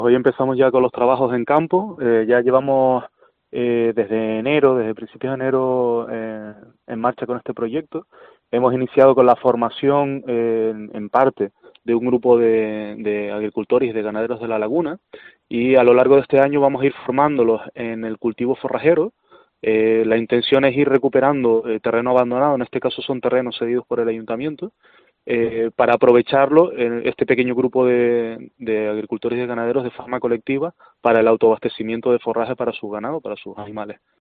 Hoy empezamos ya con los trabajos en campo, ya llevamos desde enero, desde principios de enero en marcha con este proyecto. Hemos iniciado con la formación en parte de un grupo de agricultores y de ganaderos de la laguna y a lo largo de este año vamos a ir formándolos en el cultivo forrajero. La intención es ir recuperando terreno abandonado, en este caso son terrenos cedidos por el ayuntamiento, para aprovecharlo, este pequeño grupo de agricultores y de ganaderos de forma colectiva para el autoabastecimiento de forraje para su ganado, para sus animales.